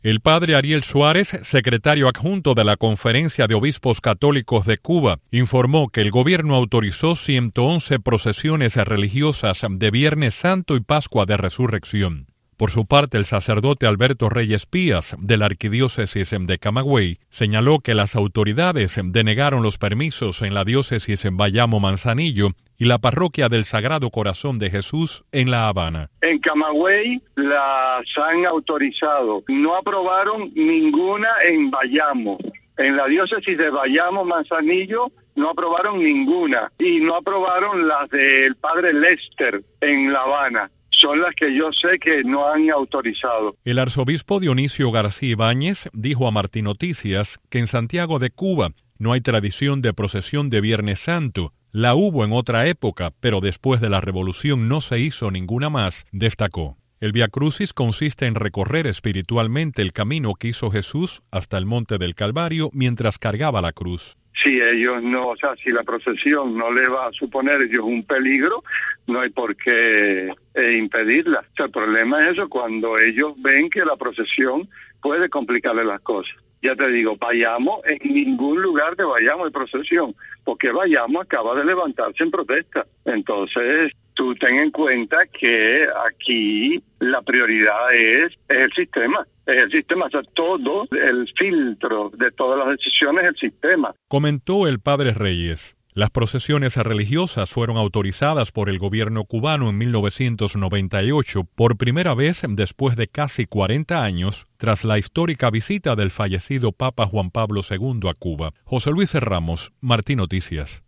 El padre Ariel Suárez, secretario adjunto de la Conferencia de Obispos Católicos de Cuba, informó que el gobierno autorizó 111 procesiones religiosas de Viernes Santo y Pascua de Resurrección. Por su parte, el sacerdote Alberto Reyes Pías, de la Arquidiócesis de Camagüey, señaló que las autoridades denegaron los permisos en la diócesis en Bayamo Manzanillo y la parroquia del Sagrado Corazón de Jesús en La Habana. En Camagüey las han autorizado, no aprobaron ninguna en Bayamo. En la diócesis de Bayamo Manzanillo no aprobaron ninguna y no aprobaron las del padre Lester en La Habana. Son las que yo sé que no han autorizado. El arzobispo Dionisio García Ibáñez dijo a Martín Noticias que en Santiago de Cuba no hay tradición de procesión de Viernes Santo. La hubo en otra época, pero después de la Revolución no se hizo ninguna más, destacó. El Vía Crucis consiste en recorrer espiritualmente el camino que hizo Jesús hasta el monte del Calvario mientras cargaba la cruz. Si ellos no, o sea, si la procesión no le va a suponer a ellos un peligro, no hay por qué impedirla. O sea, el problema es eso, cuando ellos ven que la procesión puede complicarle las cosas. Ya te digo, Bayamo, en ningún lugar de Bayamo hay procesión, porque Bayamo acaba de levantarse en protesta. Entonces, tú ten en cuenta que aquí la prioridad es el sistema. Es el sistema, o sea, todo el filtro de todas las decisiones es el sistema. Comentó el padre Reyes. Las procesiones religiosas fueron autorizadas por el gobierno cubano en 1998, por primera vez después de casi 40 años, tras la histórica visita del fallecido Papa Juan Pablo II a Cuba. José Luis Ramos, Martín Noticias.